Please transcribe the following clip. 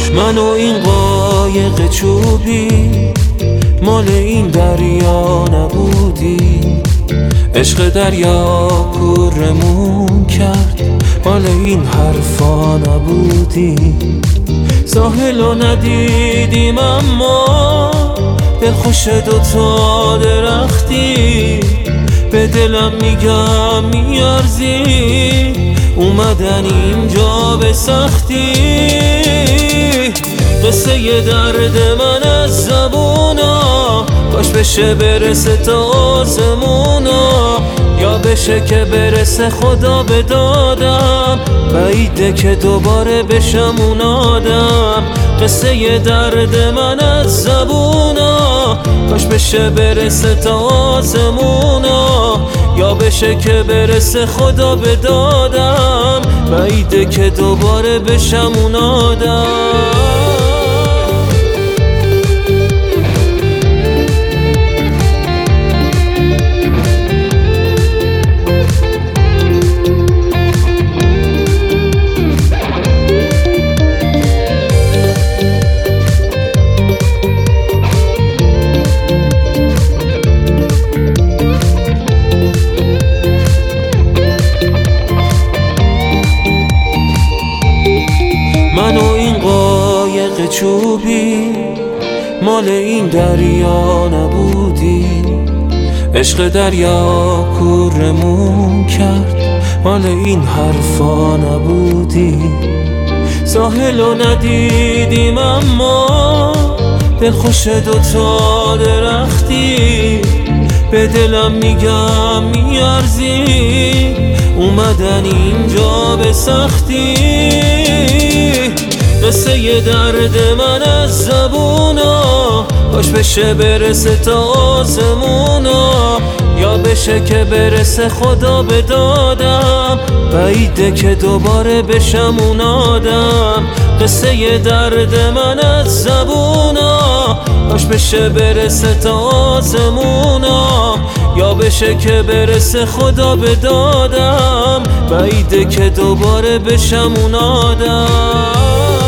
من و این قایق چوبی مال این دریا نبودی، عشق دریا کورمون کرد، مال این حرفا نبودی. ساحلو ندیدیم اما دلخوش دوتا درختی، به دلم میگم میارزی اومدن اینجا به سختی. قصه ی درد من از زبونا کاش بشه برسه تا آسمونا، یا بشه که برسه خدا به دادم، بعیده که دوباره بشم اون آدم. قصه ی درد من از زبونا کاش بشه برسه تا آسمونا، یا بشه که برسه خدا به دادم، بعیده که دوباره بشم اون آدم. من و این قایق چوبی مال این دریا نبودی، عشق دریا کورمون کرد، مال این حرفا نبودی. ساحلو ندیدیم اما دلخوش دوتا درختی، به دلم میگم میارزی اومدن اینجا به سختی. قصه ی درد من از زبونا کاش بشه برسه تا آسمونا، یا بشه که برسه خدا به دادم، بعیده که دوباره بشم اون آدم. قصه ی درد من از زبونا کاش بشه برسه تا آسمونا، یا بشه که برسه خدا به دادم، بعیده که دوباره بشم اون آدم.